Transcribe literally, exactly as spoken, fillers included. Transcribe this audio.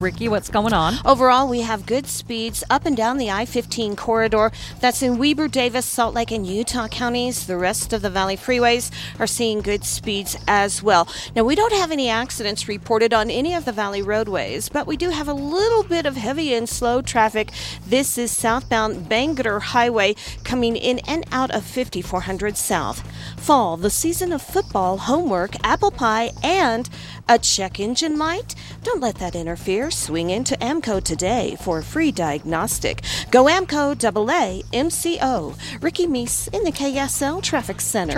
Ricky, what's going on? Overall, we have good speeds up and down the I fifteen corridor. That's in Weber, Davis, Salt Lake, and Utah counties. The rest of the Valley freeways are seeing good speeds as well. Now, we don't have any accidents reported on any of the Valley roadways, but we do have a little bit of heavy and slow traffic. This is southbound Bangor Highway coming in and out of fifty-four hundred South. Fall, the season of football, homework, apple pie, and a check engine light? Don't let that interfere. Swing into AMCO today for a free diagnostic. Go AMCO, double A, M C O. Ricky Meese in the K S L Traffic Center.